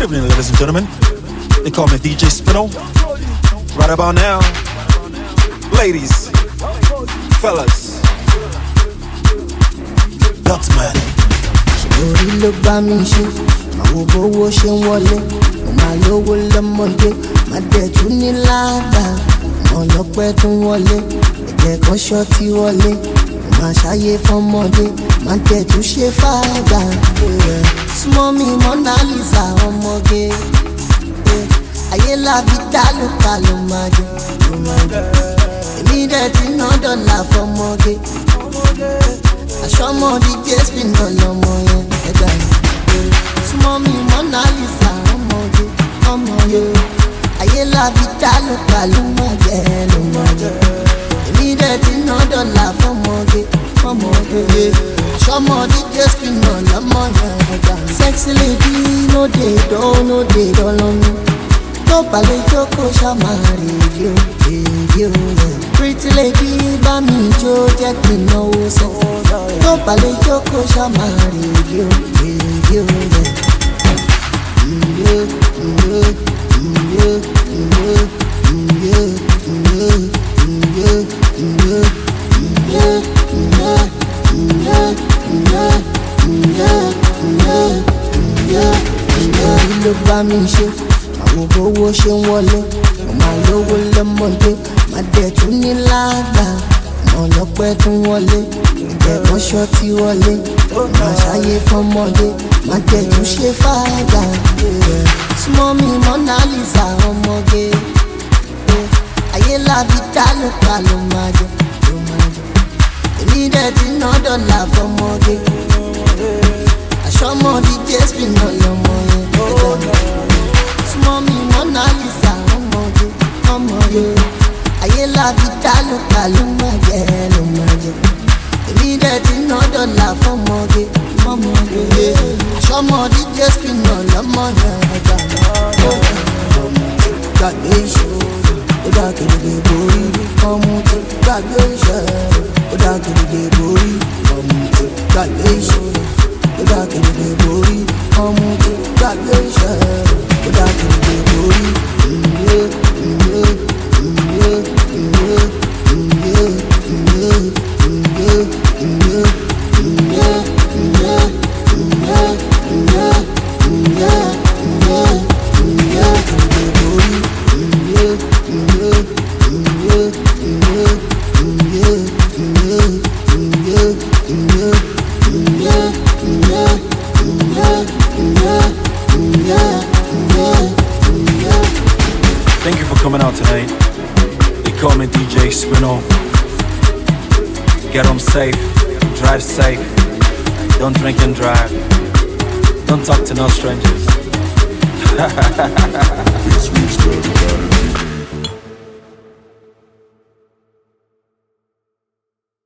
evening, ladies and gentlemen. They call me DJ Spino. Right about now, ladies, fellas, Dutchman. Orí ló bá mi ṣe, àwọn bówó ṣe ń wọlé, mo máa lówó lọ́mọdé, máa dẹ̀ tún ní láàbà, ọlọ́pẹ́ tún wọlé, ẹ̀jẹ̀ kan ṣọ́ọ̀tì wọlé, mo máa ṣàyè fọ́mọdé, máa dẹ̀ tún ṣe fàgbà. Súnmọ́ mi Mona Lisa ọmọge, ayé láfi dálùkà ló máa jẹ, èmi dẹ̀ ti ná dọ́là fọ́mọge. Aṣọ́mọdé jésù náà lọ́mọ yẹn ẹgbẹ́ yẹn. Súnmọ́ mi Mona Lisa ọmọge, ayé láfi dálùkà ló máa jẹ, èmi dẹ̀ ti ná dọ́là fọ́mọge. Aṣọ́mọdé jésù náà lọ́mọ yẹn ẹgbẹ́ yẹn. Sexy lady no dey dull on me. Tó balẹ̀ jókòó ṣàmà rèdíò yẹn. Pretty lady bá mi jó jẹ́ kí n náwó sọ. Tó balẹ̀ jókòó ṣàmà rèdíò yẹn. Orí ló bá mi ṣe, àwọn bówó ṣe ń wọlé, mo máa lówó lọ́mọdé, máa dẹ̀ tún ní láàgbà, ọlọ́pẹ́ tún wọlé, ẹ̀jẹ̀ kan ṣọ́ọ̀tì wọlé, máa ṣàyè fọ́mọdé, máa dẹ̀ tún ṣe fàgbà. Súnmọ́ mi Mona Lisa ọmọge, ayé láfi dálùkà ló máa jẹ, èmi dẹ̀ ti ná dọ́là fọ́mọge. Aṣọ́mọdé jésù náà lọ́mọ yẹn ẹgbẹ́ mi. Súnmọ́ mi Mona Lisa ọmọge, ayé láfi dálùkà ló máa jẹ, èmi dẹ̀ ti ná dọ́là fọ́mọge. Aṣọ́mọdé jésù náà lọ́mọ yẹn ẹgbẹ́ mi. Gbàgbé ìṣòro, ó dá kéde borí, ọmọ tí gbàgbé ìṣòro, ó dá kéde borí, ọmọ tí gbàgbé ìṣòro. Ó dá kéde borí, ọmọ tí gbàgbé ìṣòro, ó dá kéde borí. Thank you for coming out tonight. They call me DJ Spino. Get home safe, drive safe, don't drink and drive, don't talk to no strangers.